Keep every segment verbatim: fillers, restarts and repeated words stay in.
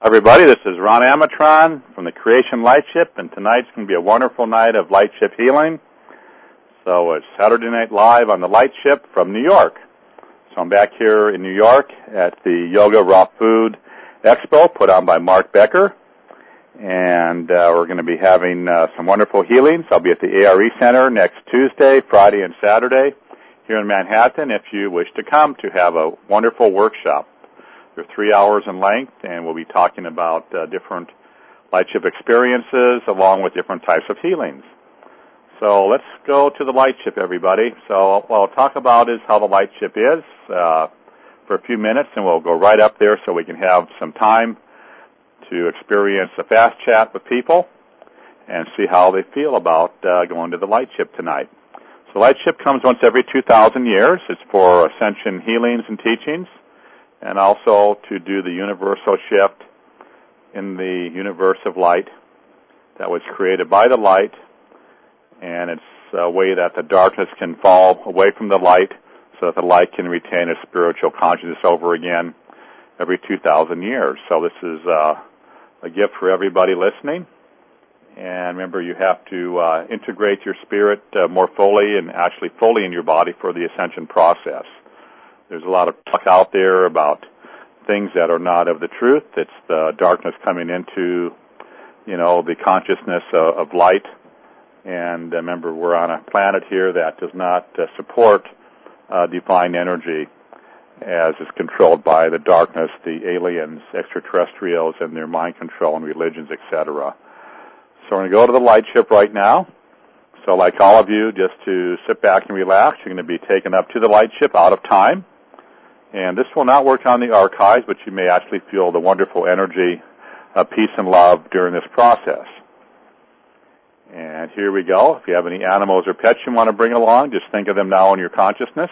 Everybody, this is Ron Amatron from the Creation Lightship, and tonight's going to be a wonderful night of Lightship healing. So it's Saturday Night Live on the Lightship from New York. So I'm back here in New York at the Yoga Raw Food Expo put on by Mark Becker, and uh, we're going to be having uh, some wonderful healings. I'll be at the A R E Center next Tuesday, Friday, and Saturday here in Manhattan if you wish to come to have a wonderful workshop. They're three hours in length, and we'll be talking about uh, different Lightship experiences along with different types of healings. So let's go to the Lightship, everybody. So what I'll talk about is how the Lightship is uh, for a few minutes, and we'll go right up there so we can have some time to experience a fast chat with people and see how they feel about uh, going to the Lightship tonight. So Lightship comes once every two thousand years. It's for ascension healings and teachings, and also to do the universal shift in the universe of light that was created by the light, and it's a way that the darkness can fall away from the light so that the light can retain its spiritual consciousness over again every two thousand years. So this is uh, a gift for everybody listening. And remember, you have to uh, integrate your spirit uh, more fully and actually fully in your body for the ascension process. There's a lot of talk out there about things that are not of the truth. It's the darkness coming into, you know, the consciousness of, of light. And remember, we're on a planet here that does not uh, support uh, divine energy as is controlled by the darkness, the aliens, extraterrestrials, and their mind control and religions, et cetera. So we're going to go to the Lightship right now. So like all of you, just to sit back and relax, you're going to be taken up to the Lightship out of time. And this will not work on the archives, but you may actually feel the wonderful energy of peace and love during this process. And here we go. If you have any animals or pets you want to bring along, just think of them now in your consciousness.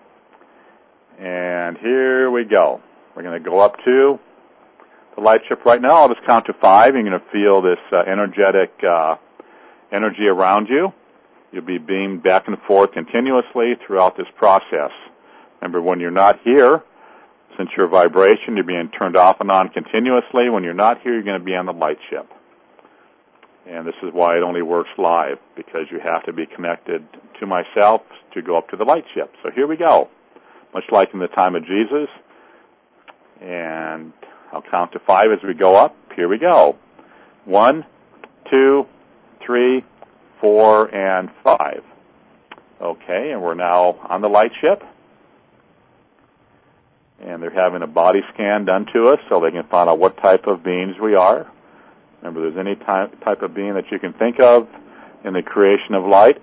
And here we go. We're going to go up to the Lightship right now. I'll just count to five. You're going to feel this uh, energetic uh, energy around you. You'll be beamed back and forth continuously throughout this process. Remember, when you're not here, since your vibration, you're being turned off and on continuously. When you're not here, you're going to be on the Lightship. And this is why it only works live, because you have to be connected to myself to go up to the Lightship. So here we go, much like in the time of Jesus. And I'll count to five as we go up. Here we go. One, two, three, four, and five. Okay, and we're now on the Lightship. And they're having a body scan done to us so they can find out what type of beings we are. Remember, there's any type, type of being that you can think of in the creation of light,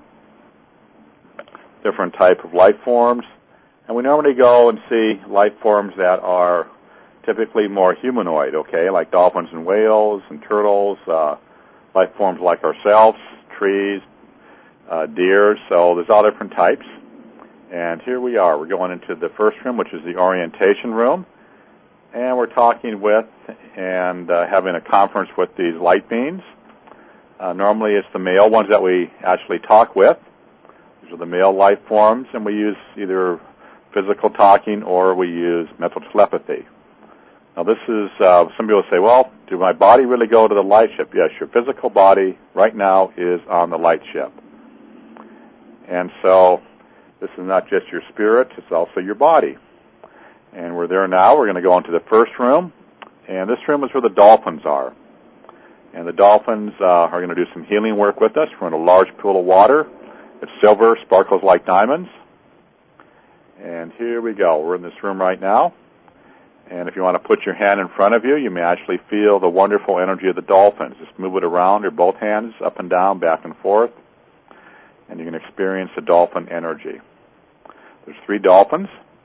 different type of life forms. And we normally go and see life forms that are typically more humanoid, okay, like dolphins and whales and turtles, uh, life forms like ourselves, trees, uh, deer. So there's all different types. And here we are. We're going into the first room, which is the orientation room. And we're talking with and uh, having a conference with these light beings. Uh, normally it's the male ones that we actually talk with. These are the male life forms, and we use either physical talking or we use mental telepathy. Now this is, uh, some people say, well, do my body really go to the Lightship? Yes, your physical body right now is on the Lightship. And so this is not just your spirit, it's also your body. And we're there now. We're going to go into the first room. And this room is where the dolphins are. And the dolphins uh, are going to do some healing work with us. We're in a large pool of water. It's silver, sparkles like diamonds. And here we go. We're in this room right now. And if you want to put your hand in front of you, you may actually feel the wonderful energy of the dolphins. Just move it around, or both hands up and down, back and forth. And you can experience the dolphin energy. There's three dolphins.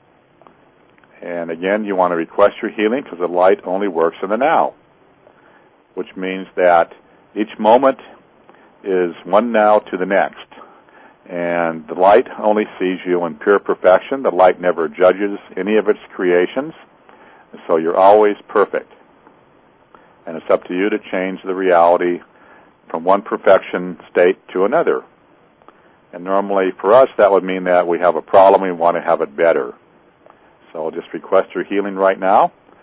And again, you want to request your healing because the light only works in the now, which means that each moment is one now to the next. And the light only sees you in pure perfection. The light never judges any of its creations. And so you're always perfect. And it's up to you to change the reality from one perfection state to another. And normally for us, that would mean that we have a problem, we want to have it better. So just request your healing right now.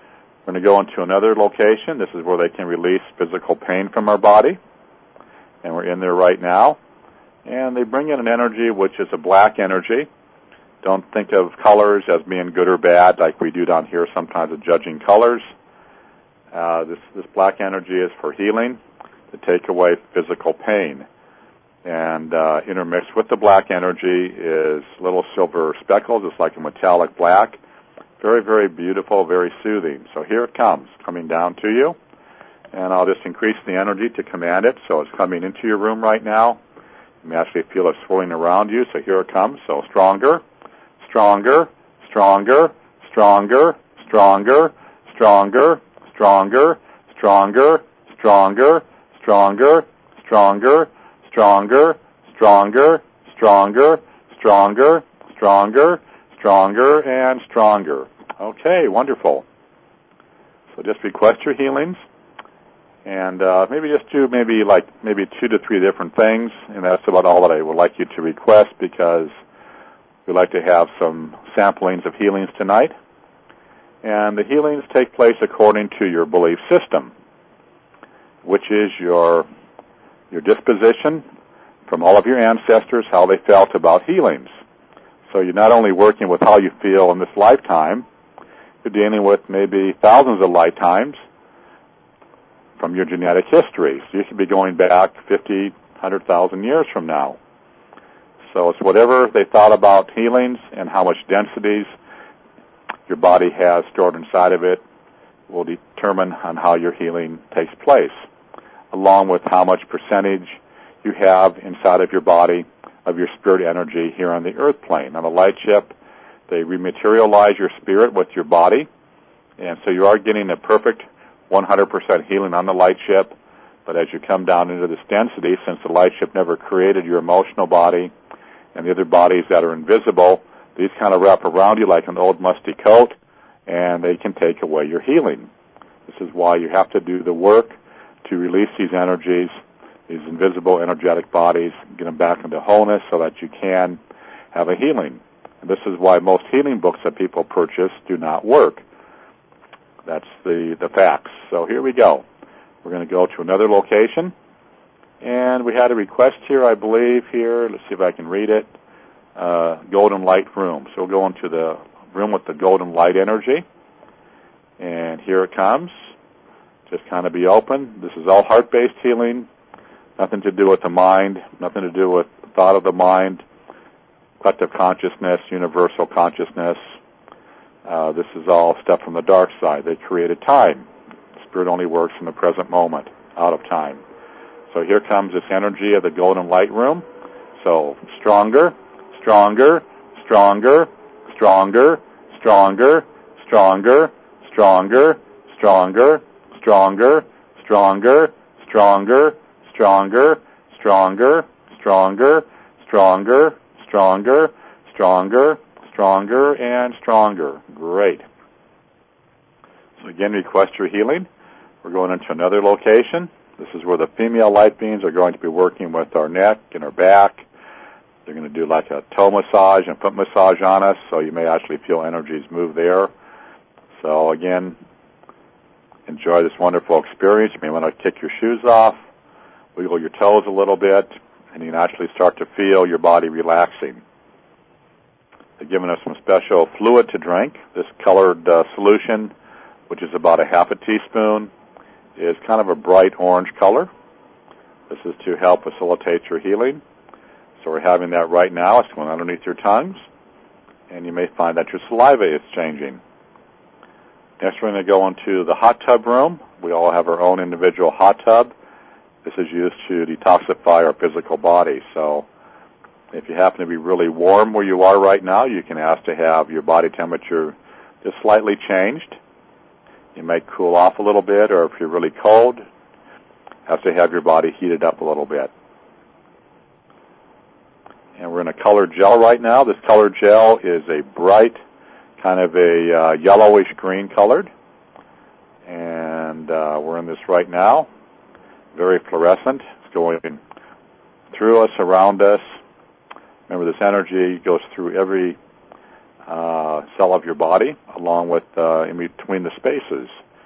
We're going to go into another location. This is where they can release physical pain from our body. And we're in there right now. And they bring in an energy which is a black energy. Don't think of colors as being good or bad like we do down here sometimes of judging colors. Uh, this, this black energy is for healing, to take away physical pain. And uh, intermixed with the black energy is little silver speckles. It's like a metallic black. Very, very beautiful, very soothing. So here it comes, coming down to you. And I'll just increase the energy to command it. So it's coming into your room right now. You may actually feel it swirling around you. So here it comes. So stronger, stronger, stronger, stronger, stronger, stronger, stronger, stronger, stronger, stronger, stronger, stronger, stronger, stronger, stronger, stronger, stronger, and stronger. Okay, wonderful. So just request your healings, and uh, maybe just do maybe like maybe two to three different things, and that's about all that I would like you to request, because we'd like to have some samplings of healings tonight. And the healings take place according to your belief system, which is your your disposition from all of your ancestors, how they felt about healings. So you're not only working with how you feel in this lifetime, you're dealing with maybe thousands of lifetimes from your genetic history. So you could be going back fifty, one hundred thousand years from now. So it's whatever they thought about healings and how much densities your body has stored inside of it will determine on how your healing takes place, along with how much percentage you have inside of your body of your spirit energy here on the earth plane. On the light ship, they rematerialize your spirit with your body, and so you are getting a perfect one hundred percent healing on the light ship. But as you come down into this density, since the light ship never created your emotional body and the other bodies that are invisible, these kind of wrap around you like an old musty coat, and they can take away your healing. This is why you have to do the work to release these energies, these invisible energetic bodies, get them back into wholeness so that you can have a healing. And this is why most healing books that people purchase do not work. That's the, the facts. So here we go. We're going to go to another location. And we had a request here, I believe, here. Let's see if I can read it. Uh, golden light room. So we'll go into the room with the golden light energy. And here it comes. Just kind of be open. This is all heart-based healing. Nothing to do with the mind. Nothing to do with the thought of the mind. Collective consciousness, universal consciousness. Uh, this is all stuff from the dark side. They created time. Spirit only works in the present moment, out of time. So here comes this energy of the golden light room. So stronger, stronger, stronger, stronger, stronger, stronger, stronger, stronger, stronger, stronger, stronger, stronger, stronger, stronger, stronger, stronger, stronger, stronger, and stronger. Great. So again, request your healing. We're going into another location. This is where the female light beings are going to be working with our neck and our back. They're going to do like a toe massage and foot massage on us, so you may actually feel energies move there. So again, enjoy this wonderful experience. You may want to kick your shoes off, wiggle your toes a little bit, and you can actually start to feel your body relaxing. They're giving us some special fluid to drink. This colored uh, solution, which is about a half a teaspoon, is kind of a bright orange color. This is to help facilitate your healing. So we're having that right now. It's going underneath your tongues, and you may find that your saliva is changing. Next, we're going to go into the hot tub room. We all have our own individual hot tub. This is used to detoxify our physical body. So if you happen to be really warm where you are right now, you can ask to have your body temperature just slightly changed. You may cool off a little bit, or if you're really cold, have to have your body heated up a little bit. And we're in a colored gel right now. This colored gel is a bright, kind of a uh, yellowish green colored. And uh, we're in this right now. Very fluorescent. It's going through us, around us. Remember, this energy goes through every uh, cell of your body, along with uh, in between the spaces.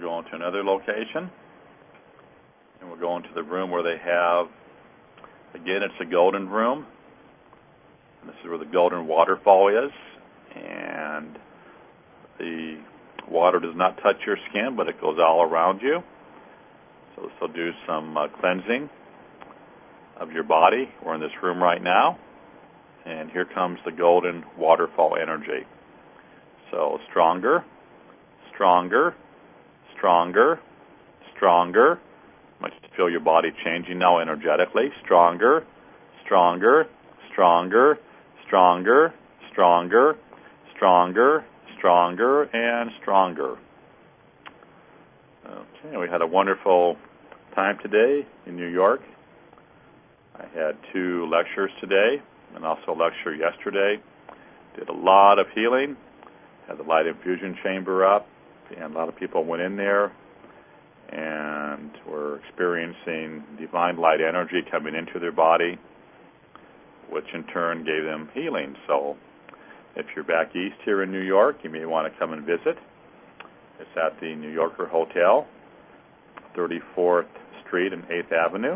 go into another location, and we'll go into the room where they have, again, it's a golden room. And this is where the golden waterfall is, and the water does not touch your skin, but it goes all around you. So this will do some uh, cleansing of your body. We're in this room right now, and here comes the golden waterfall energy. So stronger, stronger, stronger, stronger. I want you to feel your body changing now energetically. Stronger, stronger, stronger, stronger, stronger, stronger, stronger, and stronger. Okay, we had a wonderful time today in New York. I had two lectures today and also a lecture yesterday. Did a lot of healing. Had the light infusion chamber up, and a lot of people went in there and were experiencing divine light energy coming into their body, which in turn gave them healing. So if you're back east here in New York, you may want to come and visit. It's at the New Yorker Hotel, thirty-fourth Street and eighth Avenue.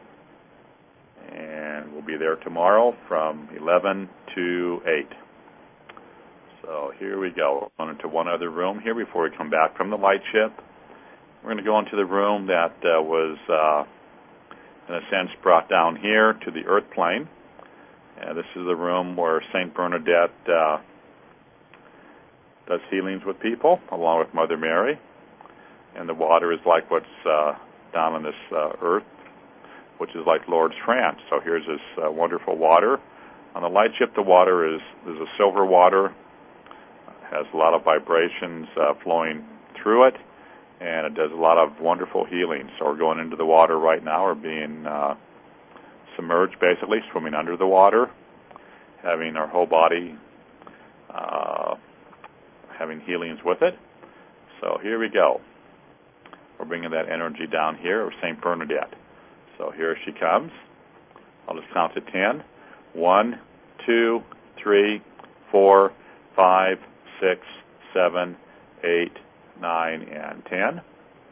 And we'll be there tomorrow from eleven to eight. So here we go. We're going into one other room here before we come back from the light ship. We're going to go into the room that uh, was, uh, in a sense, brought down here to the earth plane. And this is the room where Saint Bernadette uh, does healings with people, along with Mother Mary. And the water is like what's uh, down on this uh, earth, which is like Lourdes, France. So here's this uh, wonderful water. On the light ship, the water is there's a silver water. It has a lot of vibrations uh, flowing through it, and it does a lot of wonderful healing. So we're going into the water right now. We're being uh, submerged, basically, swimming under the water, having our whole body uh, having healings with it. So here we go. We're bringing that energy down here of Saint Bernadette. So here she comes. I'll just count to ten. One, two, three, four, five, six, seven, eight, nine, and ten.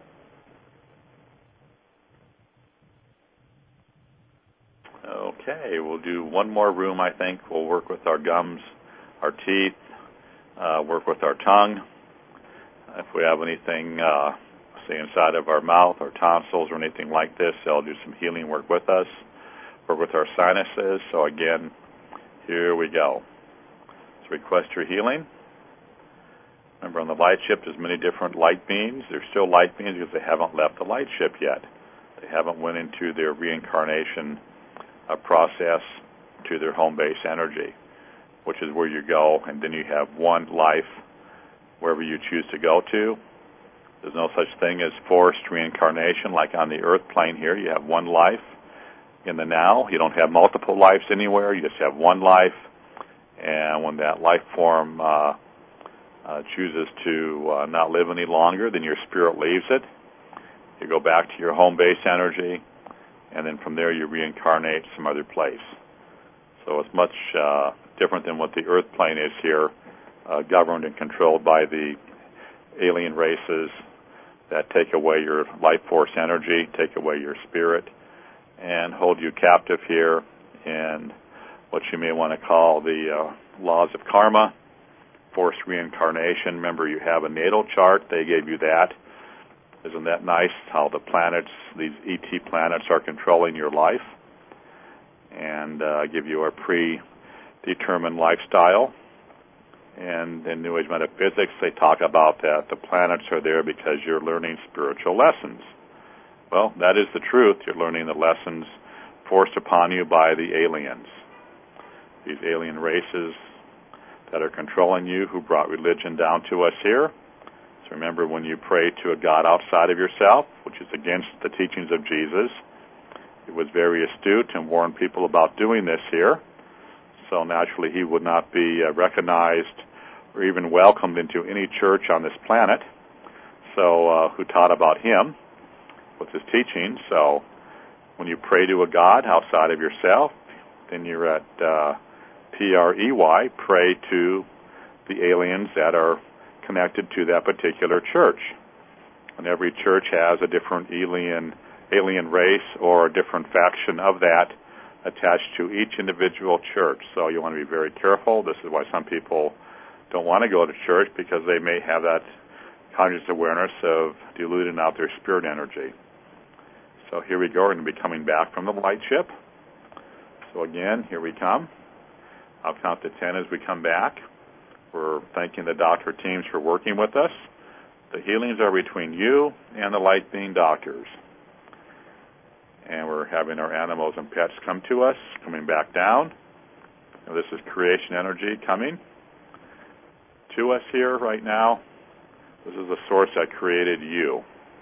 Okay, we'll do one more room, I think. We'll work with our gums, our teeth, uh, work with our tongue. If we have anything, uh, say, inside of our mouth or tonsils or anything like this, they'll do some healing work with us, work with our sinuses. So again, here we go. So request your healing. Remember, on the light ship, there's many different light beings. They're still light beings because they haven't left the light ship yet. They haven't went into their reincarnation uh, process to their home base energy, which is where you go, and then you have one life wherever you choose to go to. There's no such thing as forced reincarnation like on the earth plane here. You have one life in the now. You don't have multiple lives anywhere. You just have one life. And when that life form uh, uh, chooses to uh, not live any longer, then your spirit leaves it. You go back to your home base energy, and then from there you reincarnate some other place. So it's much uh, different than what the earth plane is here, uh, governed and controlled by the alien races that take away your life force energy, take away your spirit, and hold you captive here in what you may want to call the uh, laws of karma, forced reincarnation. Remember, you have a natal chart. They gave you that. Isn't that nice how the planets, these E T planets, are controlling your life and uh, give you a predetermined lifestyle? And in New Age metaphysics, they talk about that the planets are there because you're learning spiritual lessons. Well, that is the truth. You're learning the lessons forced upon you by the aliens, these alien races that are controlling you, who brought religion down to us here. So remember, when you pray to a God outside of yourself, which is against the teachings of Jesus, he was very astute and warned people about doing this here. So naturally, he would not be uh, recognized or even welcomed into any church on this planet. So, uh, who taught about him with his teaching. So, when you pray to a God outside of yourself, then you're at uh, P R E Y, pray to the aliens that are connected to that particular church. And every church has a different alien, alien race or a different faction of that attached to each individual church. So you want to be very careful. This is why some people don't want to go to church, because they may have that conscious awareness of diluting out their spirit energy. So here we go. We're going to be coming back from the light ship. So again, here we come. I'll count to ten as we come back. We're thanking the doctor teams for working with us. The healings are between you and the light being doctors. And we're having our animals and pets come to us, coming back down. Now, this is creation energy coming to us here right now. This is the source that created you,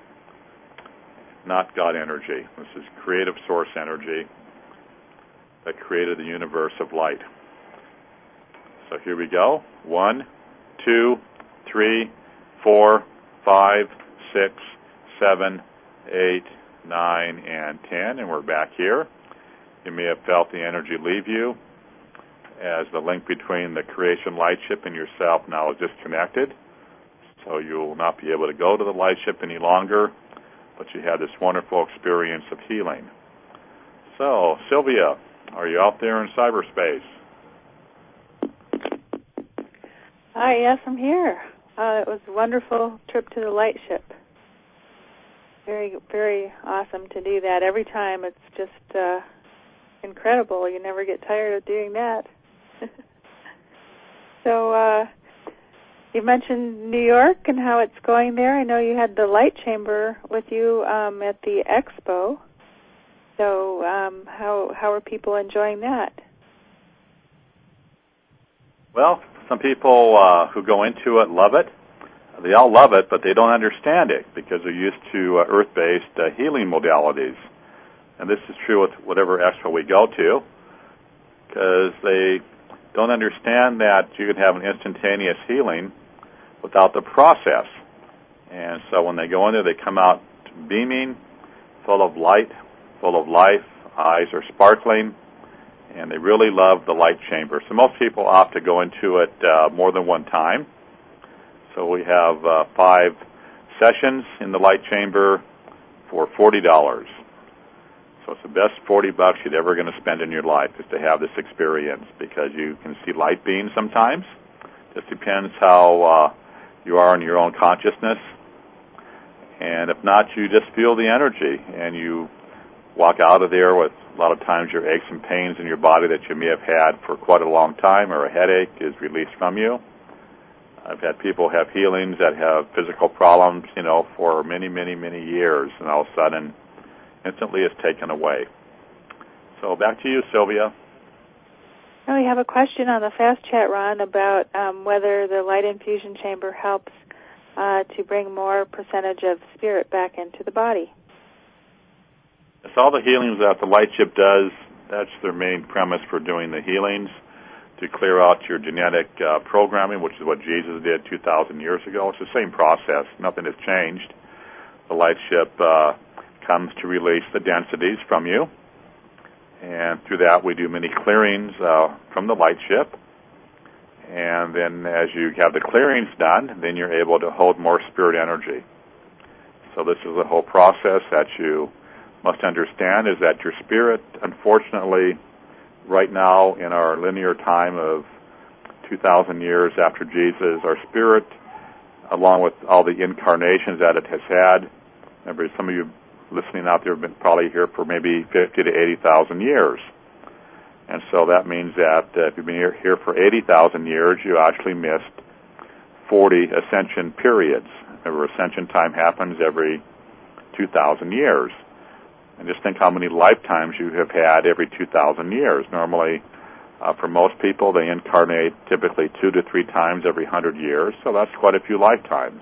not God energy. This is creative source energy that created the universe of light. So here we go. One, two, three, four, five, six, seven, eight, nine, and ten. And we're back here. You may have felt the energy leave you as the link between the creation light ship and yourself now is disconnected. So you will not be able to go to the light ship any longer, but you had this wonderful experience of healing. So, Sylvia, are you out there in cyberspace? Hi, yes, I'm here. Uh, it was a wonderful trip to the light ship. Very, very awesome to do that. Every time it's just uh, incredible. You never get tired of doing that. So uh, you mentioned New York and how it's going there. I know you had the light chamber with you um, at the expo. So um, how how are people enjoying that? Well, some people uh, who go into it love it. They all love it, but they don't understand it because they're used to uh, earth-based uh, healing modalities. And this is true with whatever expo we go to, because they don't understand that you can have an instantaneous healing without the process. And so when they go in there, they come out beaming, full of light, full of life, eyes are sparkling, and they really love the light chamber. So most people opt to go into it uh, more than one time. So we have uh, five sessions in the light chamber for forty dollars. So it's the best forty bucks you're ever going to spend in your life is to have this experience, because you can see light beams sometimes. Just depends how uh, you are in your own consciousness. And if not, you just feel the energy, and you walk out of there with a lot of times your aches and pains in your body that you may have had for quite a long time, or a headache is released from you. I've had people have healings that have physical problems, you know, for many, many, many years, and all of a sudden, instantly it's taken away. So back to you, Sylvia. Now we have a question on the fast chat, Ron, about um, whether the light infusion chamber helps uh, to bring more percentage of spirit back into the body. It's all the healings that the light ship does. That's their main premise for doing the healings, to clear out your genetic uh, programming, which is what Jesus did two thousand years ago. It's the same process. Nothing has changed. The light ship uh, comes to release the densities from you, and through that we do many clearings uh, from the light ship. And then as you have the clearings done, then you're able to hold more spirit energy. So this is the whole process that you must understand, is that your spirit, unfortunately, right now in our linear time of two thousand years after Jesus, our spirit, along with all the incarnations that it has had, remember some of you listening out there have been probably here for maybe fifty to eighty thousand years. And so that means that uh, if you've been here, here for eighty thousand years, you actually missed forty ascension periods. Remember, ascension time happens every two thousand years. And just think how many lifetimes you have had every two thousand years. Normally, uh, for most people, they incarnate typically two to three times every one hundred years, so that's quite a few lifetimes.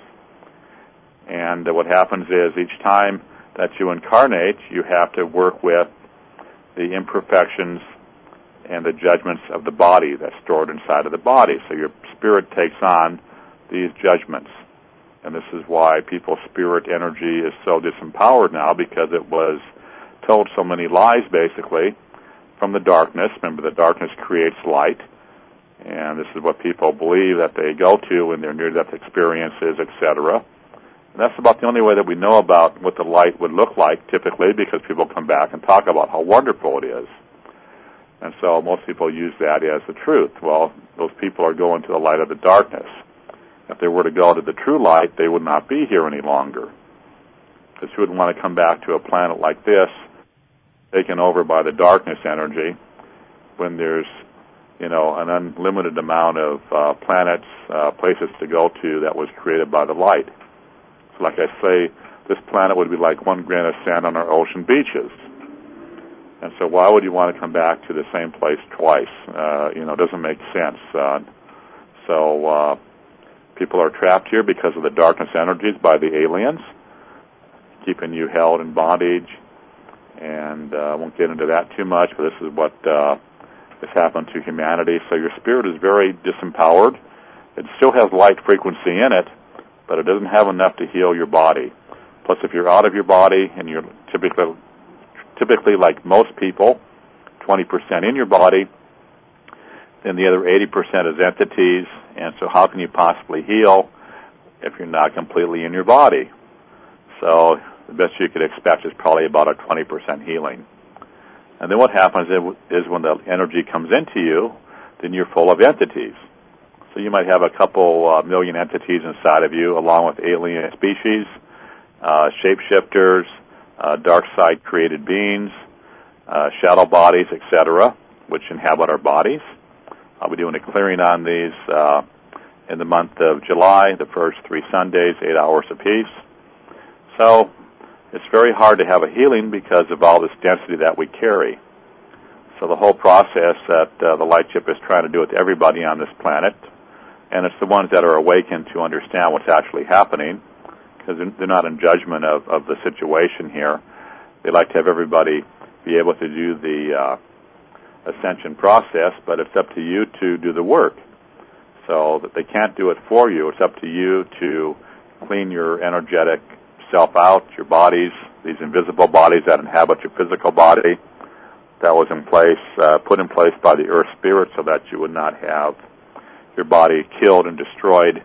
And uh, what happens is each time that you incarnate, you have to work with the imperfections and the judgments of the body that's stored inside of the body. So your spirit takes on these judgments. And this is why people's spirit energy is so disempowered now, because it was told so many lies, basically, from the darkness. Remember, the darkness creates light, and this is what people believe that they go to in their near-death experiences, et cetera. And that's about the only way that we know about what the light would look like, typically, because people come back and talk about how wonderful it is. And so most people use that as the truth. Well, those people are going to the light of the darkness. If they were to go to the true light, they would not be here any longer. Because you wouldn't want to come back to a planet like this, taken over by the darkness energy, when there's, you know, an unlimited amount of uh, planets, uh, places to go to that was created by the light. So like I say, this planet would be like one grain of sand on our ocean beaches. And so why would you want to come back to the same place twice? Uh, you know, it doesn't make sense. Uh, so uh, people are trapped here because of the darkness energies by the aliens, keeping you held in bondage. And I uh, won't get into that too much, but this is what uh, has happened to humanity. So your spirit is very disempowered. It still has light frequency in it, but it doesn't have enough to heal your body. Plus, if you're out of your body and you're typically, typically like most people, twenty percent in your body, then the other eighty percent is entities. And so how can you possibly heal if you're not completely in your body? So the best you could expect is probably about a twenty percent healing. And then what happens is when the energy comes into you, then you're full of entities. So you might have a couple uh, million entities inside of you, along with alien species, uh, shapeshifters, uh, dark side created beings, uh, shadow bodies, et cetera, which inhabit our bodies. I'll be doing a clearing on these uh, in the month of July, the first three Sundays, eight hours apiece. So it's very hard to have a healing because of all this density that we carry. So the whole process that uh, the light ship is trying to do with everybody on this planet, and it's the ones that are awakened to understand what's actually happening, because they're not in judgment of, of the situation here. They like to have everybody be able to do the uh, ascension process, but it's up to you to do the work. So that they can't do it for you. It's up to you to clean your energetic self out, your bodies, these invisible bodies that inhabit your physical body, that was in place, uh, put in place by the Earth Spirit so that you would not have your body killed and destroyed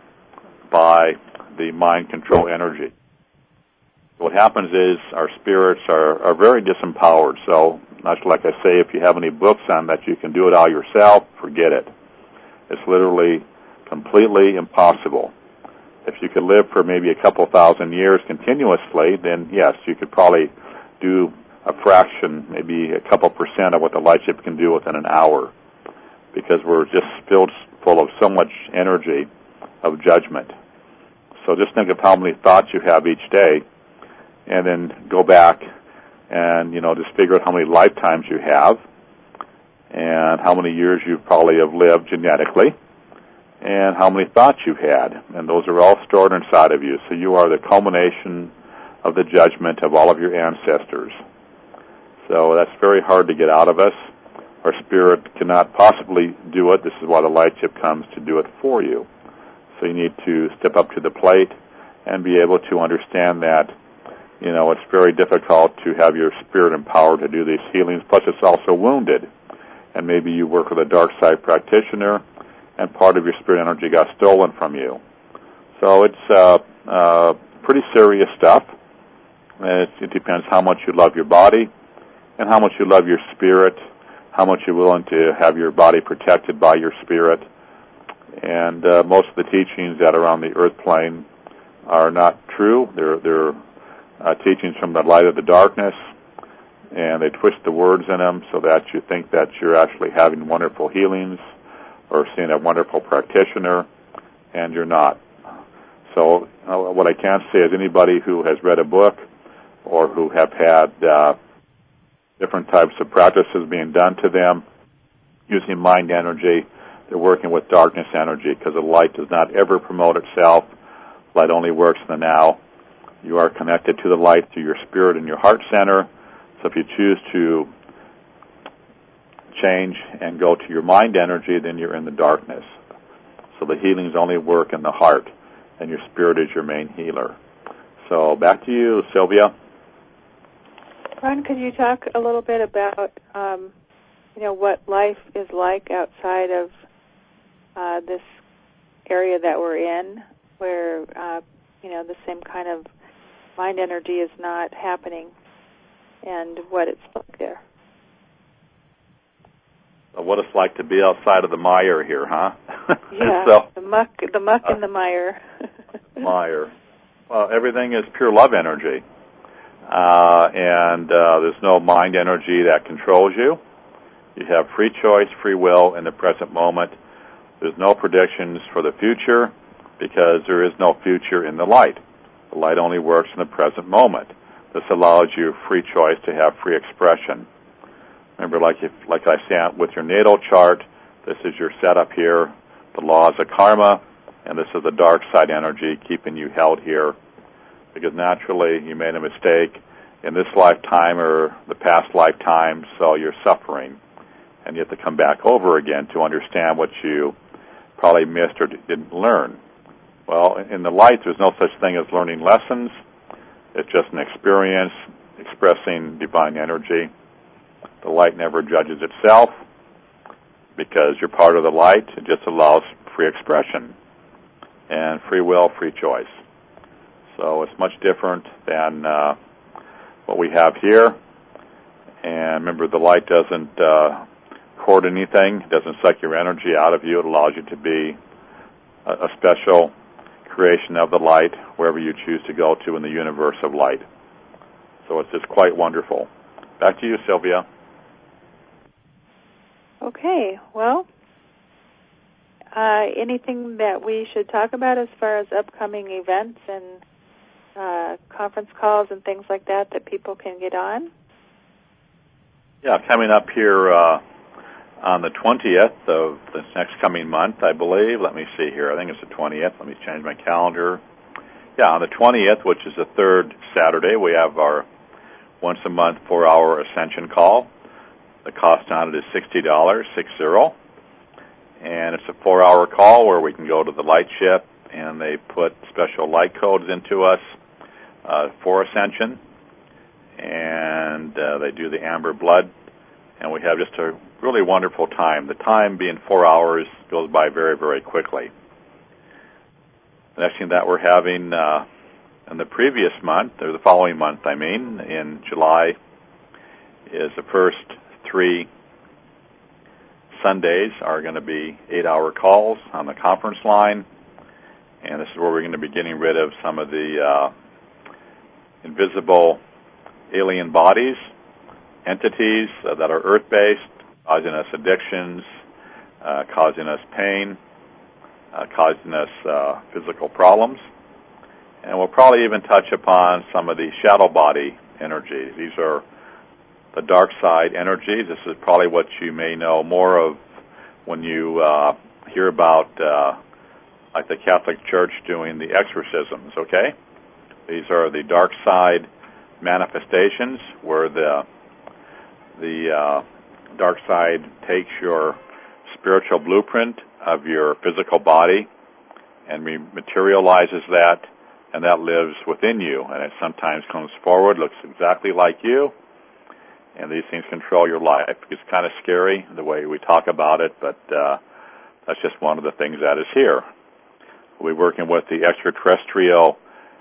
by the mind control energy. What happens is our spirits are, are very disempowered. So, much like I say, if you have any books on that you can do it all yourself, forget it. It's literally completely impossible. If you could live for maybe a couple thousand years continuously, then yes, you could probably do a fraction, maybe a couple percent of what the light ship can do within an hour, because we're just filled full of so much energy of judgment. So just think of how many thoughts you have each day, and then go back and, you know, just figure out how many lifetimes you have and how many years you probably have lived genetically and how many thoughts you've had. And those are all stored inside of you. So you are the culmination of the judgment of all of your ancestors. So that's very hard to get out of us. Our spirit cannot possibly do it. This is why the light ship comes to do it for you. So you need to step up to the plate and be able to understand that, you know, it's very difficult to have your spirit empowered to do these healings. Plus, it's also wounded. And maybe you work with a dark side practitioner, and part of your spirit energy got stolen from you. So it's uh, uh, pretty serious stuff. It, it depends how much you love your body and how much you love your spirit, how much you're willing to have your body protected by your spirit. And uh, most of the teachings that are on the earth plane are not true. They're, they're uh, teachings from the light of the darkness, and they twist the words in them so that you think that you're actually having wonderful healings or seeing a wonderful practitioner, and you're not. So uh, what I can say is anybody who has read a book or who have had uh, different types of practices being done to them using mind energy, they're working with darkness energy, because the light does not ever promote itself. Light only works in the now. You are connected to the light through your spirit and your heart center. So if you choose to change and go to your mind energy, then you're in the darkness. So the healings only work in the heart, and your spirit is your main healer. So back to you, Sylvia. Ron, could you talk a little bit about, um, you know, what life is like outside of uh, this area that we're in, where uh, you know, the same kind of mind energy is not happening and what it's like there. What it's like to be outside of the mire here, huh? Yeah, so, the muck, the muck uh, and the mire. mire. Well, everything is pure love energy. Uh, and uh, there's no mind energy that controls you. You have free choice, free will in the present moment. There's no predictions for the future because there is no future in the light. The light only works in the present moment. This allows you free choice to have free expression. Remember, like if, like I said, with your natal chart, this is your setup here, the laws of karma, and this is the dark side energy keeping you held here. Because naturally you made a mistake in this lifetime or the past lifetime, so you're suffering. And you have to come back over again to understand what you probably missed or didn't learn. Well, in the light, there's no such thing as learning lessons. It's just an experience expressing divine energy. The light never judges itself because you're part of the light. It just allows free expression and free will, free choice. So it's much different than uh, what we have here. And remember, the light doesn't uh, hoard anything. It doesn't suck your energy out of you. It allows you to be a, a special creation of the light wherever you choose to go to in the universe of light. So it's just quite wonderful. Back to you, Sylvia. Okay, well, uh, anything that we should talk about as far as upcoming events and uh, conference calls and things like that that people can get on? Yeah, coming up here uh, on the twentieth of this next coming month, I believe. Let me see here. I think it's the twentieth. Let me change my calendar. Yeah, on the twentieth, which is the third Saturday, we have our once-a-month four-hour Ascension call. The cost on it is sixty dollars, six zero. And it's a four-hour call where we can go to the light ship, and they put special light codes into us uh, for Ascension. And uh, they do the amber blood, and we have just a really wonderful time. The time being four hours goes by very, very quickly. The next thing that we're having uh, in the previous month, or the following month, I mean, in July, is the first three Sundays are going to be eight-hour calls on the conference line, and this is where we're going to be getting rid of some of the uh, invisible alien bodies, entities uh, that are earth-based, causing us addictions, uh, causing us pain, uh, causing us uh, physical problems. And we'll probably even touch upon some of the shadow body energies. These are the dark side energies. This is probably what you may know more of when you uh, hear about uh, like the Catholic Church doing the exorcisms, okay? These are the dark side manifestations where the the uh, dark side takes your spiritual blueprint of your physical body and re- materializes that, and that lives within you. And it sometimes comes forward, looks exactly like you, and these things control your life. It's kind of scary the way we talk about it, but uh, that's just one of the things that is here. We're working with the extraterrestrial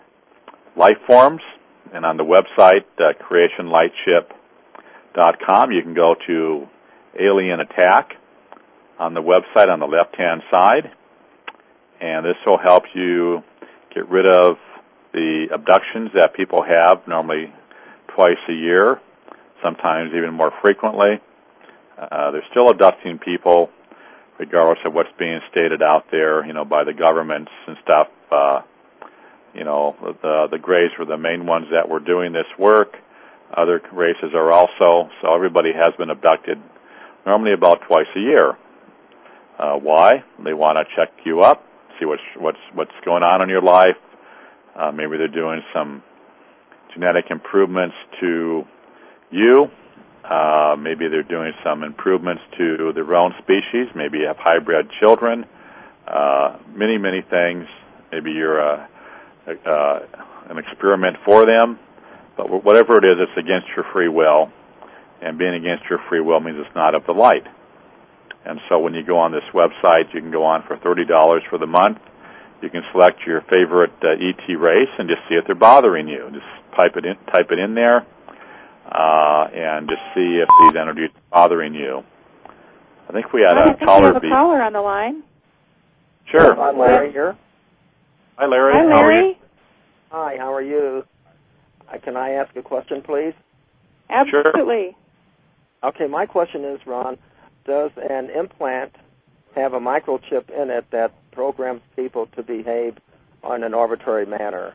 life forms, and on the website, uh, creation lightship dot com, you can go to Alien Attack on the website on the left-hand side, and this will help you get rid of the abductions that people have normally twice a year, sometimes even more frequently. Uh, they're still abducting people regardless of what's being stated out there, you know, by the governments and stuff. Uh, you know, the, the Greys were the main ones that were doing this work. Other races are also, so everybody has been abducted normally about twice a year. Uh, why? They want to check you up, see what's, what's, what's going on in your life. Uh, maybe they're doing some genetic improvements to you. Uh, maybe they're doing some improvements to their own species. Maybe you have hybrid children. Uh, many, many things. Maybe you're a, a, uh, an experiment for them. But whatever it is, it's against your free will. And being against your free will means it's not of the light. And so when you go on this website, you can go on for thirty dollars for the month. You can select your favorite uh, E T race and just see if they're bothering you. Just type it in, type it in there, uh, and just see if these entities are bothering you. I think we had I a think caller. we have a be- caller on the line. Sure. I'm Larry here. Hi, Larry. Hi, Larry. How are you? Hi, how are you? Uh, can I ask a question, please? Absolutely. Sure. Okay, my question is, Ron, does an implant have a microchip in it that programs people to behave in an arbitrary manner?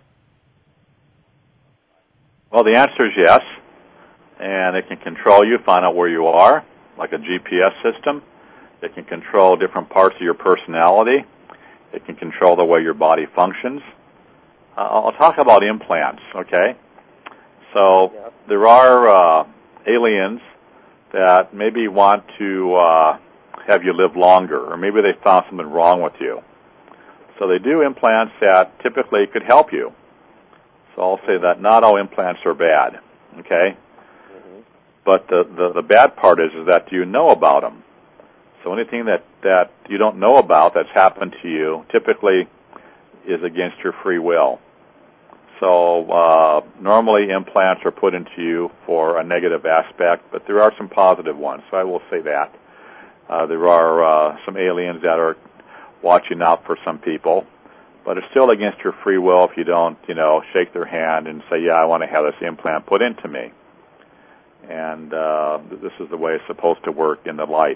Well, the answer is yes, and it can control you, find out where you are, like a G P S system. It can control different parts of your personality. It can control the way your body functions. Uh, I'll talk about implants, okay? So Yeah. there are uh, aliens that maybe want to uh, have you live longer, or maybe they found something wrong with you. So they do implants that typically could help you. So I'll say that not all implants are bad, okay? Mm-hmm. But the, the, the bad part is, is that you know about them. So anything that, that you don't know about that's happened to you typically is against your free will. So uh, normally implants are put into you for a negative aspect, but there are some positive ones, so I will say that. Uh, there are uh, some aliens that are watching out for some people, but it's still against your free will if you don't, you know, shake their hand and say, yeah, I want to have this implant put into me. And uh, this is the way it's supposed to work in the light.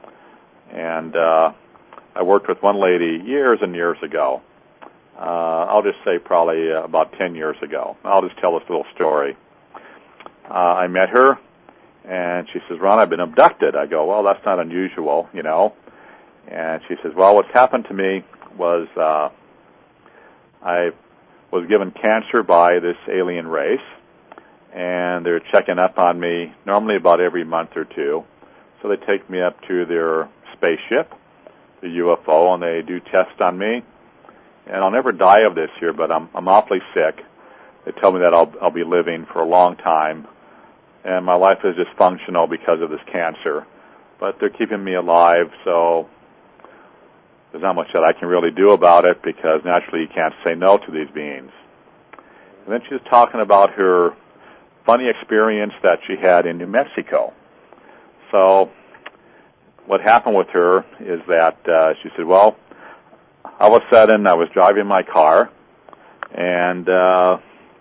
And uh, I worked with one lady years and years ago. Uh, I'll just say probably uh, about ten years ago. I'll just tell this little story. Uh, I met her, and she says, Ron, I've been abducted. I go, well, that's not unusual, you know. And she says, well, what's happened to me was uh, I was given cancer by this alien race, and they're checking up on me normally about every month or two. So they take me up to their spaceship, the U F O, and they do tests on me. And I'll never die of this here, but I'm, I'm awfully sick. They tell me that I'll, I'll be living for a long time, and my life is dysfunctional because of this cancer. But they're keeping me alive, so there's not much that I can really do about it because naturally you can't say no to these beings. And then she was talking about her funny experience that she had in New Mexico. So what happened with her is that uh, she said, well, all of a sudden I was driving my car, and uh,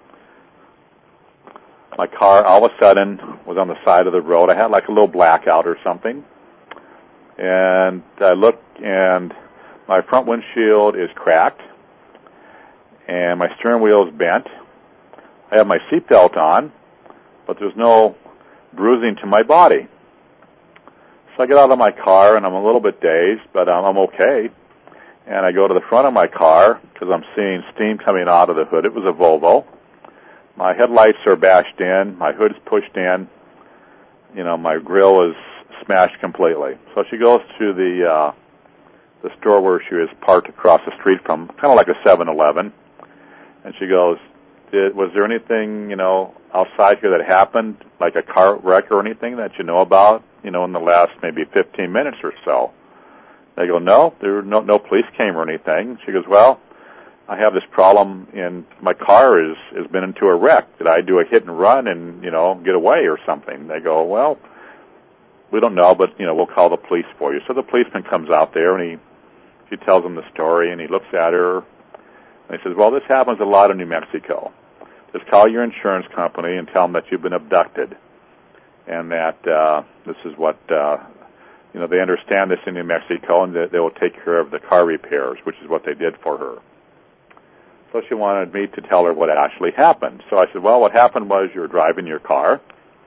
my car all of a sudden was on the side of the road. I had like a little blackout or something, and I looked, and my front windshield is cracked, and my steering wheel is bent. I have my seatbelt on, but there's no bruising to my body. So I get out of my car, and I'm a little bit dazed, but um, I'm okay. And I go to the front of my car because I'm seeing steam coming out of the hood. It was a Volvo. My headlights are bashed in. My hood's pushed in. You know, my grill is smashed completely. So she goes to the uh, the store where she was parked across the street from, kind of like a seven eleven. And she goes, Did, was there anything, you know, outside here that happened, like a car wreck or anything that you know about, you know, in the last maybe fifteen minutes or so? They go, no, there were no, no police came or anything. She goes, well, I have this problem in my car is has been into a wreck. Did I do a hit and run and, you know, get away or something? They go, well, we don't know, but, you know, we'll call the police for you. So the policeman comes out there, and he, he tells him the story, and he looks at her, and he says, well, this happens a lot in New Mexico. Just call your insurance company and tell them that you've been abducted, and that uh, this is what, uh, you know, they understand this in New Mexico, and that they will take care of the car repairs, which is what they did for her. So she wanted me to tell her what actually happened. So I said, well, what happened was you were driving your car,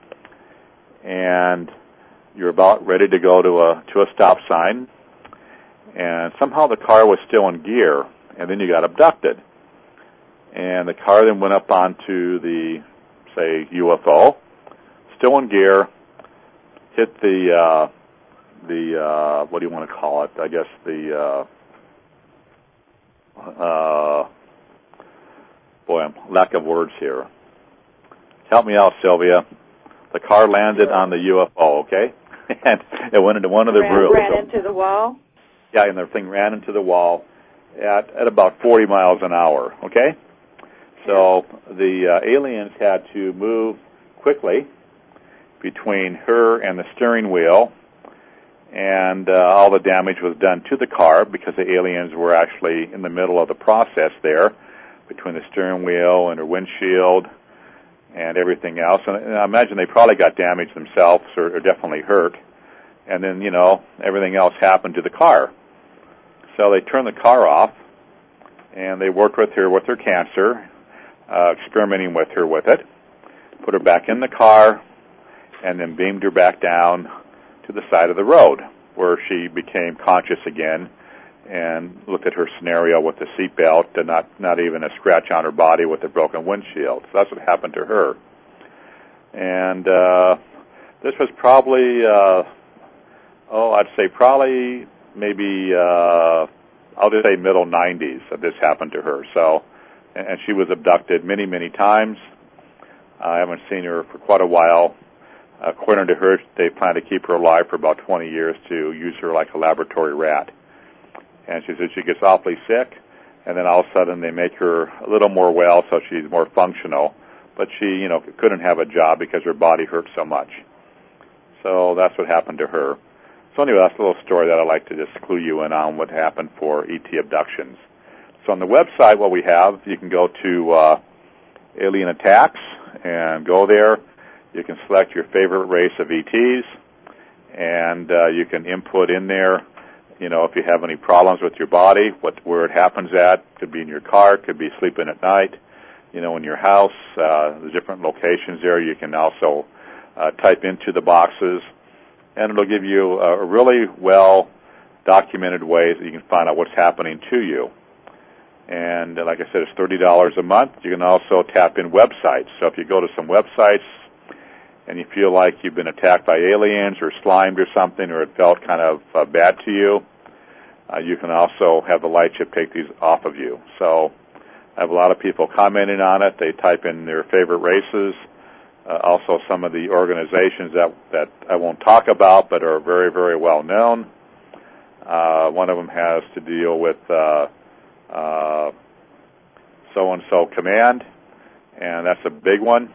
and you're about ready to go to a to a stop sign, and somehow the car was still in gear, and then you got abducted. And the car then went up onto the, say, U F O, still in gear, hit the, uh, the uh, what do you want to call it? I guess the, uh, uh, boy, I'm lack of words here. Help me out, Sylvia. The car landed on the U F O, okay? And it went into one of the ran, grills. Ran into the wall? Yeah, and the thing ran into the wall. at, at about forty miles an hour, okay? So the uh, aliens had to move quickly between her and the steering wheel, and uh, all the damage was done to the car because the aliens were actually in the middle of the process there between the steering wheel and her windshield and everything else. And, and I imagine they probably got damaged themselves or, or definitely hurt. And then, you know, everything else happened to the car. So they turned the car off, and they worked with her with her cancer, uh, experimenting with her with it, put her back in the car, and then beamed her back down to the side of the road where she became conscious again and looked at her scenario with the seatbelt and not, not even a scratch on her body with a broken windshield. So that's what happened to her. And uh, this was probably, uh, oh, I'd say probably maybe, uh, I'll just say middle nineties that this happened to her. So, and she was abducted many, many times. I haven't seen her for quite a while. According to her, they plan to keep her alive for about twenty years to use her like a laboratory rat. And she says she gets awfully sick, and then all of a sudden they make her a little more well so she's more functional. But she, you know, couldn't have a job because her body hurt so much. So that's what happened to her. So anyway, that's a little story that I'd like to just clue you in on what happened for E T abductions. So on the website, what we have, you can go to uh, Alien Attacks and go there. You can select your favorite race of E Ts, and uh, you can input in there, you know, if you have any problems with your body, what where it happens at. Could be in your car, could be sleeping at night, you know, in your house. Uh, there's different locations there. You can also uh, type into the boxes, and it'll give you a really well-documented way that you can find out what's happening to you. And uh, like I said, it's thirty dollars a month. You can also tap in websites. So if you go to some websites, and you feel like you've been attacked by aliens or slimed or something, or it felt kind of uh, bad to you, uh, you can also have the light ship take these off of you. So I have a lot of people commenting on it. They type in their favorite races, uh, also some of the organizations that, that I won't talk about but are very, very well known. Uh, one of them has to deal with uh, uh, so-and-so command, and that's a big one.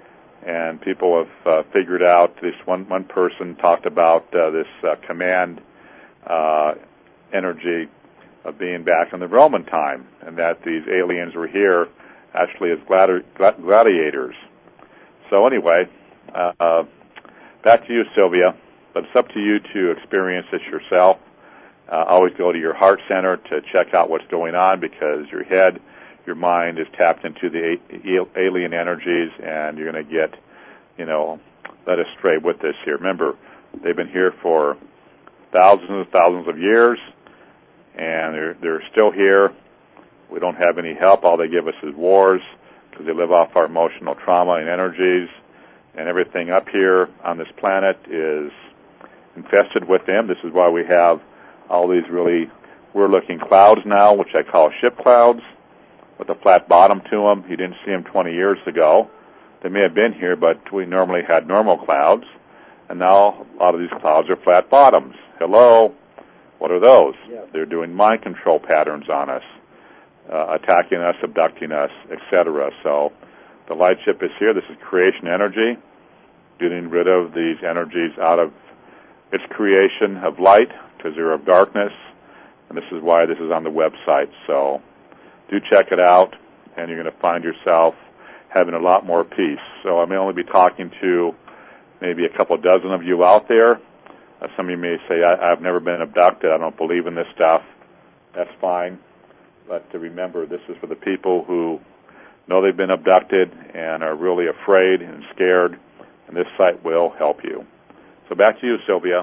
And people have uh, figured out, this one, one person talked about uh, this uh, command uh, energy of being back in the Roman time, and that these aliens were here actually as gladi- gladiators. So anyway, uh, uh, back to you, Sylvia. But it's up to you to experience this yourself. Uh, always go to your heart center to check out what's going on, because your head, your mind is tapped into the a- alien energies, and you're going to get, you know, led astray with this here. Remember, they've been here for thousands and thousands of years, and they're, they're still here. We don't have any help. All they give us is wars, because they live off our emotional trauma and energies, and everything up here on this planet is infested with them. This is why we have all these really weird-looking clouds now, which I call ship clouds, with a flat bottom to them. You didn't see them twenty years ago. They may have been here, but we normally had normal clouds, and now a lot of these clouds are flat bottoms. Hello? What are those? Yeah. They're doing mind control patterns on us, uh, attacking us, abducting us, et cetera. So the light ship is here. This is creation energy, getting rid of these energies out of its creation of light, because they're of darkness, and this is why this is on the website. So do check it out, and you're going to find yourself having a lot more peace. So I may only be talking to maybe a couple dozen of you out there. Uh, some of you may say, I, I've never been abducted. I don't believe in this stuff. That's fine. But to remember, this is for the people who know they've been abducted and are really afraid and scared, and this site will help you. So back to you, Sylvia.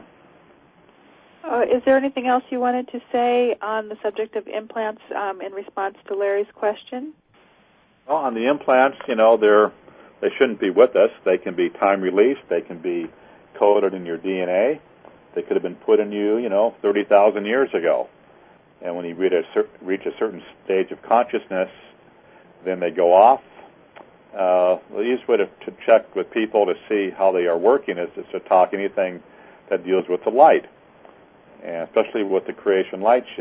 Uh, is there anything else you wanted to say on the subject of implants um, in response to Larry's question? Well, on the implants, you know, they're, they shouldn't be with us. They can be time-released. They can be coded in your D N A. They could have been put in you, you know, thirty thousand years ago. And when you reach a, cer- reach a certain stage of consciousness, then they go off. Uh, the easiest way to, to check with people to see how they are working is to talk anything that deals with the light, and especially with the creation light ship.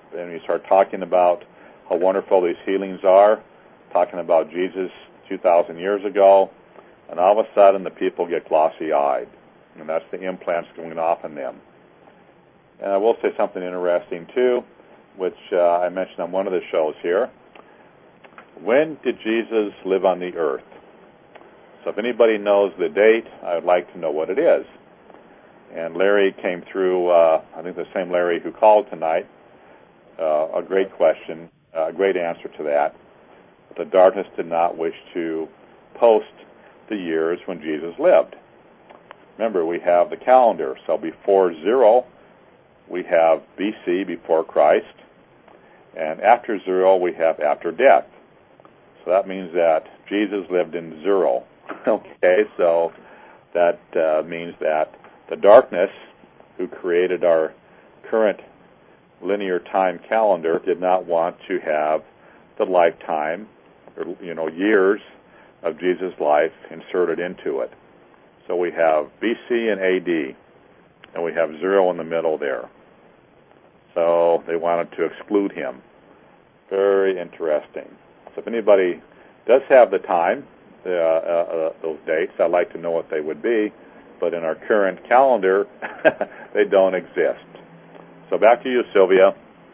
and you start talking about how wonderful these healings are, talking about Jesus two thousand years ago, and all of a sudden the people get glossy-eyed, and that's the implants going off in them. And I will say something interesting, too, which uh, I mentioned on one of the shows here. When did Jesus live on the earth? So if anybody knows the date, I would like to know what it is. And Larry came through, uh, I think the same Larry who called tonight, uh, a great question, a great answer to that. The darkness did not wish to post the years when Jesus lived. Remember, we have the calendar. So before zero, we have B C, before Christ. And after zero, we have after death. So that means that Jesus lived in zero. Okay, so that uh, means that the darkness, who created our current linear time calendar, did not want to have the lifetime, or, you know, years of Jesus' life inserted into it. So we have B C and A D, and we have zero in the middle there. So they wanted to exclude him. Very interesting. So if anybody does have the time, uh, uh, those dates, I'd like to know what they would be, but in our current calendar, they don't exist. So back to you, Sylvia.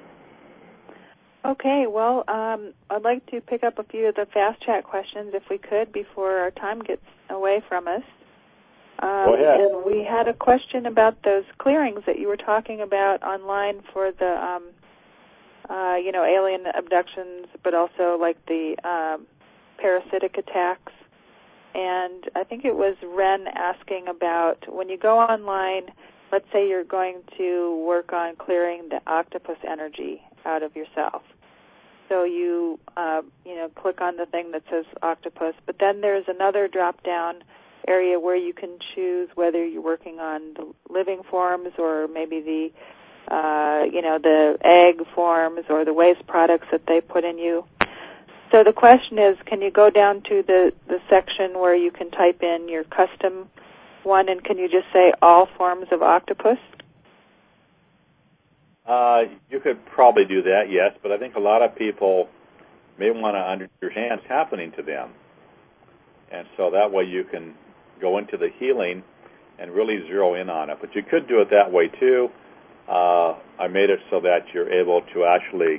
Okay, well, um, I'd like to pick up a few of the fast chat questions, if we could, before our time gets away from us. Um, Go ahead. And we had a question about those clearings that you were talking about online for the, um, uh, you know, alien abductions, but also like the um, parasitic attacks. And I think it was Ren asking about when you go online, let's say you're going to work on clearing the octopus energy out of yourself. So you, uh, you know, click on the thing that says octopus, but then there's another drop-down area where you can choose whether you're working on the living forms or maybe the, uh, you know, the egg forms or the waste products that they put in you. So the question is, can you go down to the, the section where you can type in your custom one, and can you just say all forms of octopus? Uh, you could probably do that, yes, but I think a lot of people may want to understand what's happening to them. And so that way you can go into the healing and really zero in on it. But you could do it that way, too. Uh, I made it so that you're able to actually,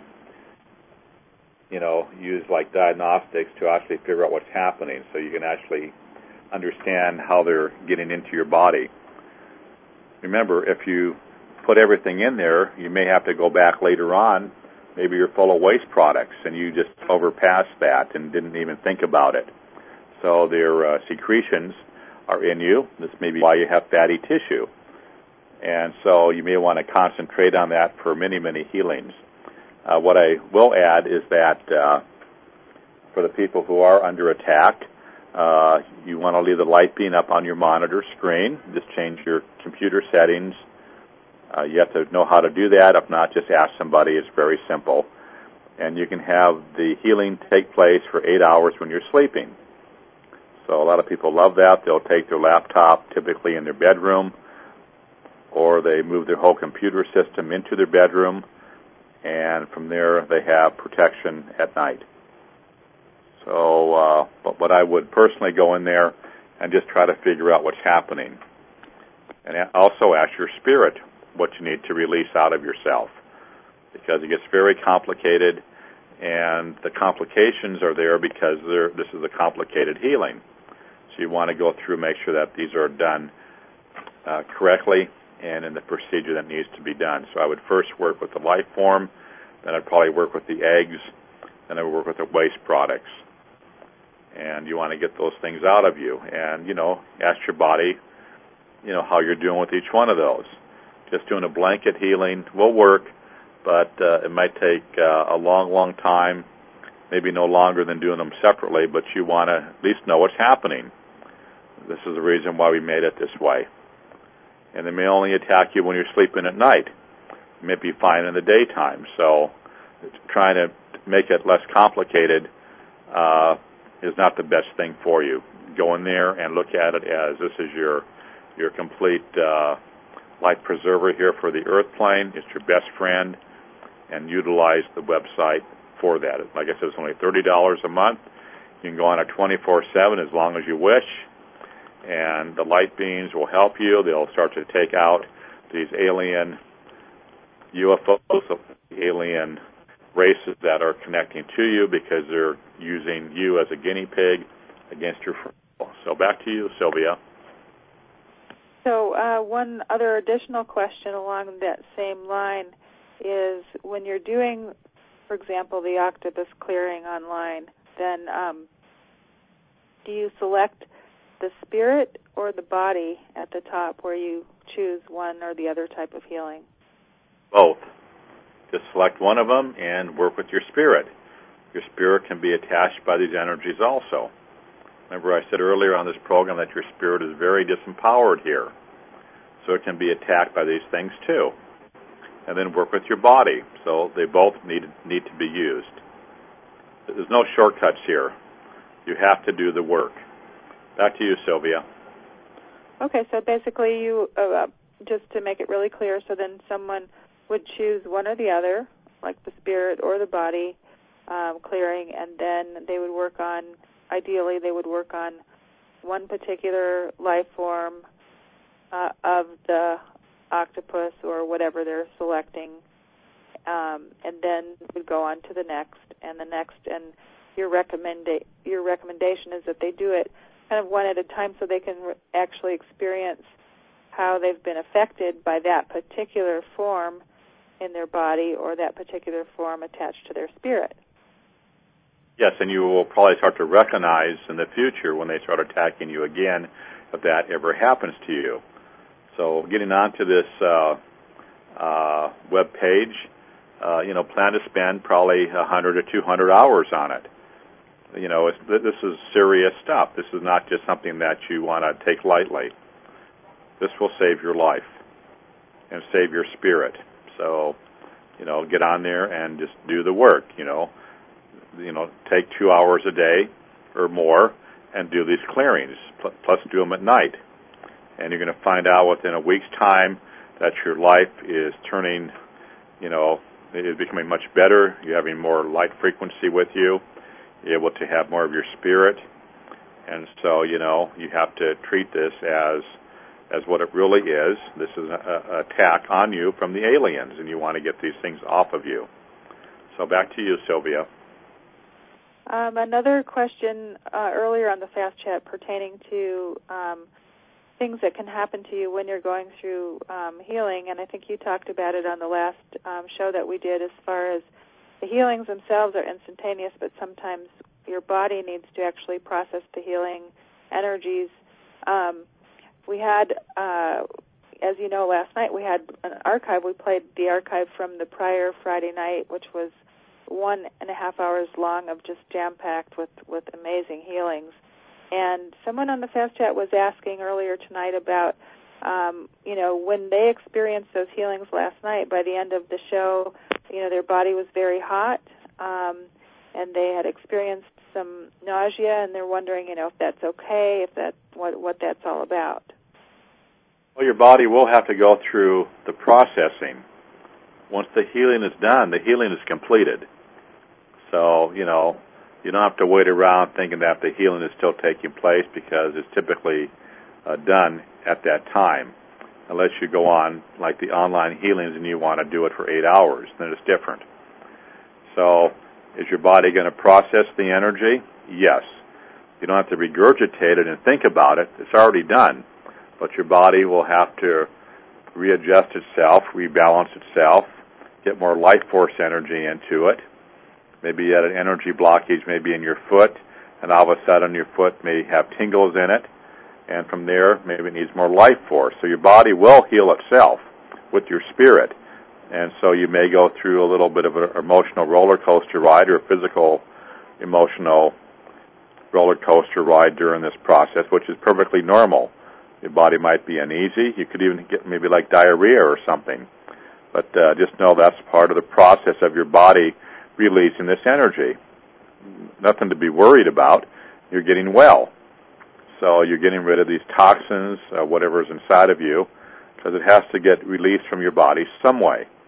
you know, use like diagnostics to actually figure out what's happening, so you can actually understand how they're getting into your body. Remember, if you put everything in there, you may have to go back later on. Maybe you're full of waste products and you just overpassed that and didn't even think about it. So their uh, secretions are in you. This may be why you have fatty tissue. And so you may want to concentrate on that for many, many healings. Uh, what I will add is that uh, for the people who are under attack, uh, you want to leave the light beam up on your monitor screen. Just change your computer settings. Uh, you have to know how to do that. If not, just ask somebody. It's very simple. And you can have the healing take place for eight hours when you're sleeping. So a lot of people love that. They'll take their laptop, typically in their bedroom, or they move their whole computer system into their bedroom, and from there they have protection at night. So uh, but, but I would personally go in there and just try to figure out what's happening. And also ask your spirit what you need to release out of yourself, because it gets very complicated, and the complications are there because this is a complicated healing. So you want to go through, make sure that these are done uh, correctly and in the procedure that needs to be done. So I would first work with the life form, then I'd probably work with the eggs, then I would work with the waste products. And you want to get those things out of you. And, you know, ask your body, you know, how you're doing with each one of those. Just doing a blanket healing will work, but uh, it might take uh, a long, long time, maybe no longer than doing them separately, but you want to at least know what's happening. This is the reason why we made it this way. And they may only attack you when you're sleeping at night. You may be fine in the daytime. So trying to make it less complicated uh, is not the best thing for you. Go in there and look at it as this is your your complete uh, life preserver here for the earth plane. It's your best friend. and utilize the website for that. Like I said, it's only thirty dollars a month. You can go on it twenty-four seven as long as you wish, and the light beings will help you. They'll start to take out these alien U F Os, alien races that are connecting to you because they're using you as a guinea pig against your free will. So back to you, Sylvia. So uh, one other additional question along that same line is when you're doing, for example, the octopus clearing online, then um, do you select the spirit or the body at the top where you choose one or the other type of healing? Both. Just select one of them and work with your spirit. Your spirit can be attached by these energies also. Remember I said earlier on this program that your spirit is very disempowered here. So it can be attacked by these things too. And then work with your body. So they both need, need to be used. There's no shortcuts here. You have to do the work. Back to you, Sylvia. Okay, so basically you, uh, just to make it really clear, so then someone would choose one or the other, like the spirit or the body um, clearing, and then they would work on, ideally they would work on one particular life form uh, of the octopus or whatever they're selecting, um, and then would go on to the next and the next, and your, recommenda- your recommendation is that they do it kind of one at a time so they can re- actually experience how they've been affected by that particular form in their body or that particular form attached to their spirit. Yes, and you will probably start to recognize in the future when they start attacking you again if that ever happens to you. So getting onto this uh, uh, web page, uh, you know, plan to spend probably one hundred or two hundred hours on it. You know, it's, this is serious stuff. This is not just something that you want to take lightly. This will save your life and save your spirit. So, you know, get on there and just do the work, you know. You know, take two hours a day or more and do these clearings, plus do them at night. And you're going to find out within a week's time that your life is turning, you know, it is becoming much better. You're having more light frequency with you. You're able to have more of your spirit. And so, you know, you have to treat this as as what it really is. This is an attack on you from the aliens, and you want to get these things off of you. So back to you, Sylvia. Um, another question uh, earlier on the Fast Chat pertaining to um, things that can happen to you when you're going through um, healing, and I think you talked about it on the last um, show that we did as far as the healings themselves are instantaneous, but sometimes your body needs to actually process the healing energies. Um, we had, uh, as you know, last night we had an archive. We played the archive from the prior Friday night, which was one and a half hours long of just jam-packed with, with amazing healings. And someone on the Fast Chat was asking earlier tonight about, um, you know, when they experienced those healings last night, by the end of the show, you know, their body was very hot, um, and they had experienced some nausea, and they're wondering, you know, if that's okay, if that what what that's all about. Well, your body will have to go through the processing. Once the healing is done, the healing is completed. So, you know, you don't have to wait around thinking that the healing is still taking place because it's typically uh, done at that time. Unless you go on like the online healings and you want to do it for eight hours, then it's different. So is your body going to process the energy? Yes. You don't have to regurgitate it and think about it. It's already done. But your body will have to readjust itself, rebalance itself, get more life force energy into it. Maybe you had an energy blockage maybe in your foot, and all of a sudden your foot may have tingles in it, and from there maybe it needs more life force. So your body will heal itself with your spirit, and so you may go through a little bit of an emotional roller coaster ride or a physical emotional roller coaster ride during this process, which is perfectly normal. Your body might be uneasy. You could even get maybe like diarrhea or something. But uh, just know that's part of the process of your body releasing this energy. Nothing to be worried about. You're getting well. So you're getting rid of these toxins, uh, whatever is inside of you, because it has to get released from your body some way.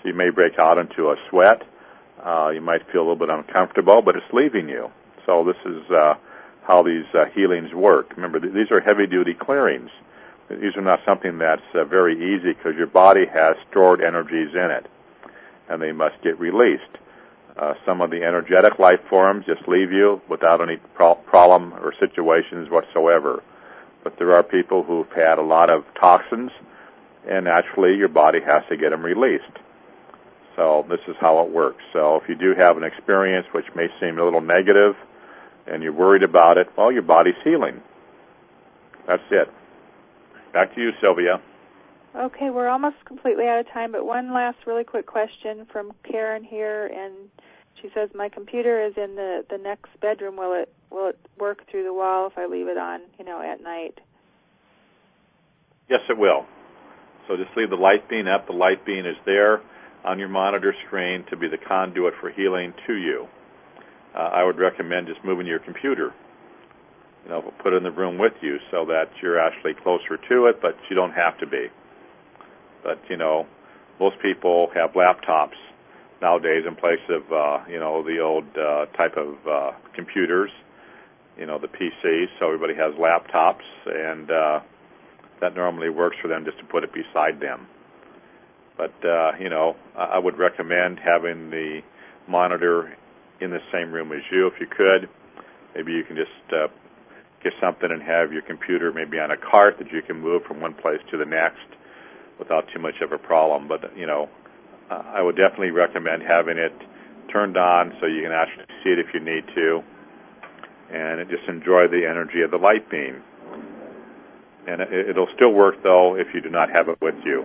So you may break out into a sweat. Uh, you might feel a little bit uncomfortable, but it's leaving you. So this is uh, how these uh, healings work. Remember, th- these are heavy-duty clearings. These are not something that's uh, very easy because your body has stored energies in it, and they must get released. Uh, some of the energetic life forms just leave you without any pro- problem or situations whatsoever. But there are people who've had a lot of toxins, and naturally your body has to get them released. So this is how it works. So if you do have an experience which may seem a little negative and you're worried about it, well, your body's healing. That's it. Back to you, Sylvia. Okay, we're almost completely out of time, but one last really quick question from Karen here, and she says, my computer is in the, the next bedroom. Will it will it work through the wall if I leave it on, you know, at night? Yes, it will. So just leave the light beam up. The light beam is there on your monitor screen to be the conduit for healing to you. Uh, I would recommend just moving your computer. You know, put it in the room with you so that you're actually closer to it, but you don't have to be. But, you know, most people have laptops nowadays in place of, uh, you know, the old uh, type of uh, computers, you know, the P Cs. So everybody has laptops, and uh, that normally works for them just to put it beside them. But, uh, you know, I would recommend having the monitor in the same room as you if you could. Maybe you can just uh, get something and have your computer maybe on a cart that you can move from one place to the next without too much of a problem. But, you know, uh, I would definitely recommend having it turned on so you can actually see it if you need to, and just enjoy the energy of the light beam. And it, it'll still work, though, if you do not have it with you,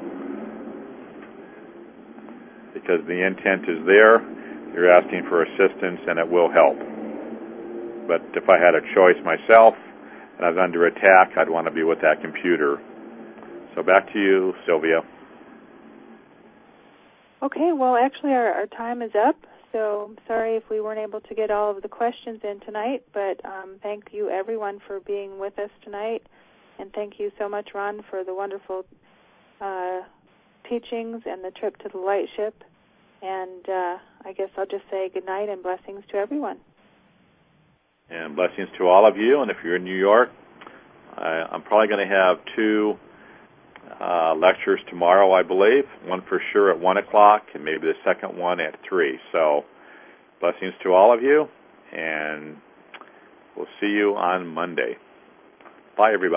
because the intent is there. You're asking for assistance, and it will help. But if I had a choice myself and I was under attack, I'd want to be with that computer. So back to you, Sylvia. Okay, well, actually our, our time is up, so I'm sorry if we weren't able to get all of the questions in tonight, but um, thank you, everyone, for being with us tonight, and thank you so much, Ron, for the wonderful uh, teachings and the trip to the light ship, and uh, I guess I'll just say good night and blessings to everyone. And blessings to all of you, and if you're in New York, I, I'm probably going to have two Uh, lectures tomorrow, I believe. One for sure at one o'clock, and maybe the second one at three. So blessings to all of you, and we'll see you on Monday. Bye, everybody.